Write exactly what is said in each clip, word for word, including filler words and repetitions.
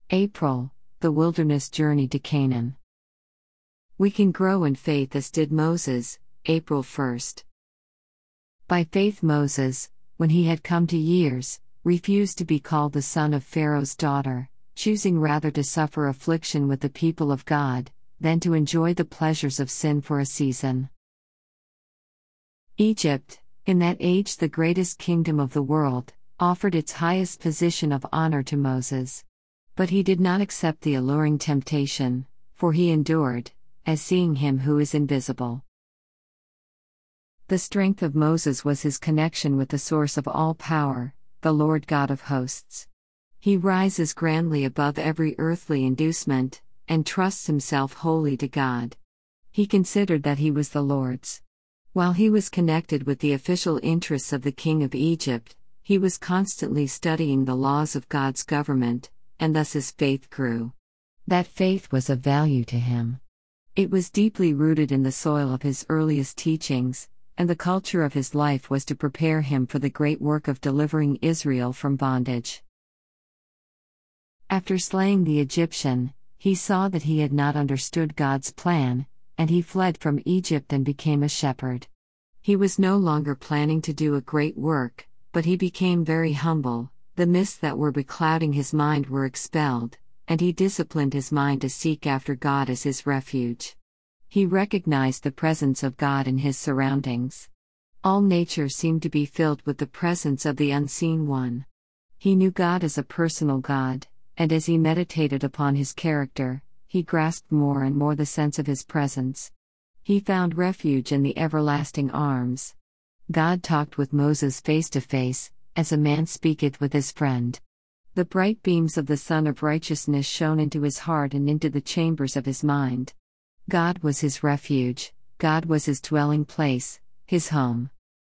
April, the wilderness journey to Canaan. We can grow in faith as did Moses, April first. By faith Moses, when he had come to years, refused to be called the son of Pharaoh's daughter, choosing rather to suffer affliction with the people of God, than to enjoy the pleasures of sin for a season. Egypt, in that age the greatest kingdom of the world, offered its highest position of honor to Moses. But he did not accept the alluring temptation, for he endured, as seeing him who is invisible. The strength of Moses was his connection with the source of all power, the Lord God of hosts. He rises grandly above every earthly inducement, and trusts himself wholly to God. He considered that he was the Lord's. While he was connected with the official interests of the king of Egypt, he was constantly studying the laws of God's government, and thus his faith grew. That faith was of value to him. It was deeply rooted in the soil of his earliest teachings, and the culture of his life was to prepare him for the great work of delivering Israel from bondage. After slaying the Egyptian, he saw that he had not understood God's plan, and he fled from Egypt and became a shepherd. He was no longer planning to do a great work, but he became very humble. The mists that were beclouding his mind were expelled, and he disciplined his mind to seek after God as his refuge. He recognized the presence of God in his surroundings. All nature seemed to be filled with the presence of the unseen one. He knew God as a personal God, and as he meditated upon his character, he grasped more and more the sense of his presence. He found refuge in the everlasting arms. God talked with Moses face to face, as a man speaketh with his friend. The bright beams of the sun of righteousness shone into his heart and into the chambers of his mind. God was his refuge, God was his dwelling place, his home.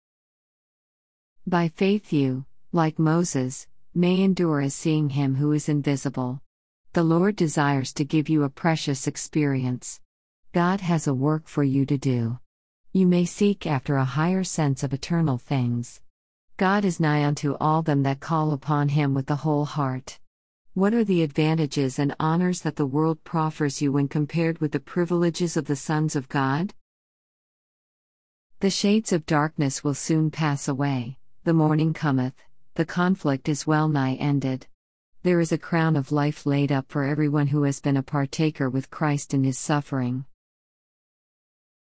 By faith you, like Moses, may endure as seeing him who is invisible. The Lord desires to give you a precious experience. God has a work for you to do. You may seek after a higher sense of eternal things. God is nigh unto all them that call upon him with the whole heart. What are the advantages and honors that the world proffers you when compared with the privileges of the sons of God? The shades of darkness will soon pass away, the morning cometh, the conflict is well nigh ended. There is a crown of life laid up for everyone who has been a partaker with Christ in his suffering.